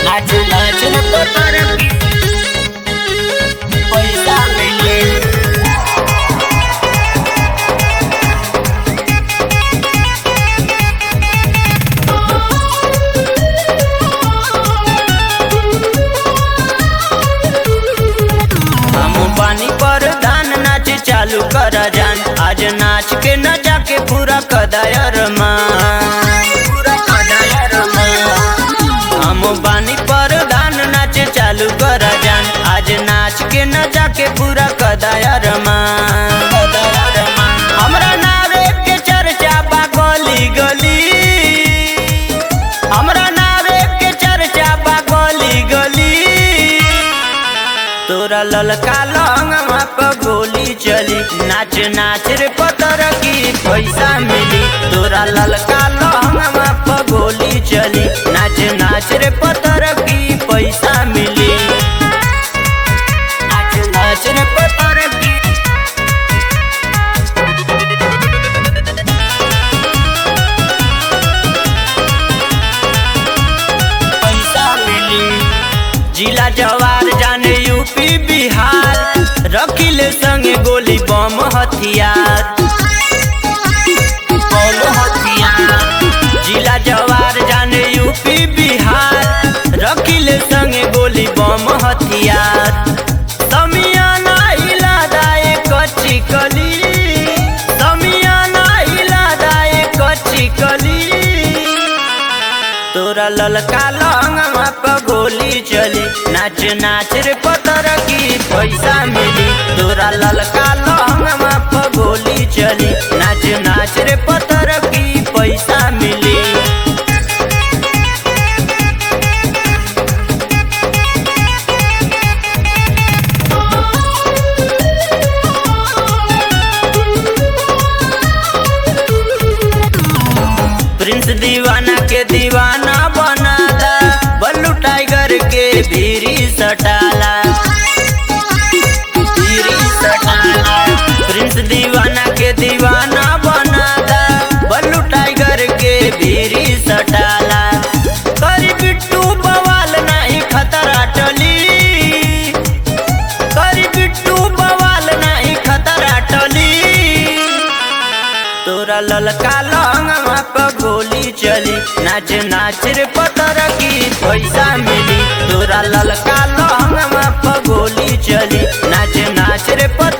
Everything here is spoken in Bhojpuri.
नाच नाच न पतर की पैसा मिले। हम पानी पर धान नाच चालू कर जान, आज नाच के न जाके पूरा कदायर हम बानी पर धान नाच चालू कर जान, आज नाच के न जाके पूरा कदायर हमरा नावे के चर्चा बा गली गली, हमरा नावे के चर्चा बा गली गली। तोरा ललका लहंगवा पे गोली चली, नाच नाच रे पतर की पैसा मिली। तोरा ललका लहंगवा पे गोली चली, नाच नाच रे पतर की पैसा मिली। नाच नाच रे पतर की पैसा मिली। जिला जवार जाने यूपी बिहार, रखिले संगे गोली बम हथियार। जिला जवार जाने यूपी बिहार, रखिले संगे गोली बम हथियार। समियाना हिला दाए कच्ची कली, समियाना हिला दाए कच्ची कली। तोरा ललका लहंगवा पे गोली चली, नाच नाच रे पतर की पैसा मिली। तोरा ललका लहंगवा पे गोली चली, नाच नाच रे पतर की पैसा मिली। प्रिंस दीवाना के दीवाना बनाला, बल्लू टाइगर के भीरी सटाला, भीरी सटाला। प्रिंस दीवाना के दीवाना बनाला, बल्लू टाइगर के भीरी सटाला। करी बिट्टू बवाल नहीं खतरा टली, करी बिट्टू बवाल नहीं खतरा टली। तोरा ललका लहंगवा पे गोली चली, नाच नाच रे पतर की पैसा मिली। तोरा ललका लहंगवा पे गोली चली, नाच नाच रे पतर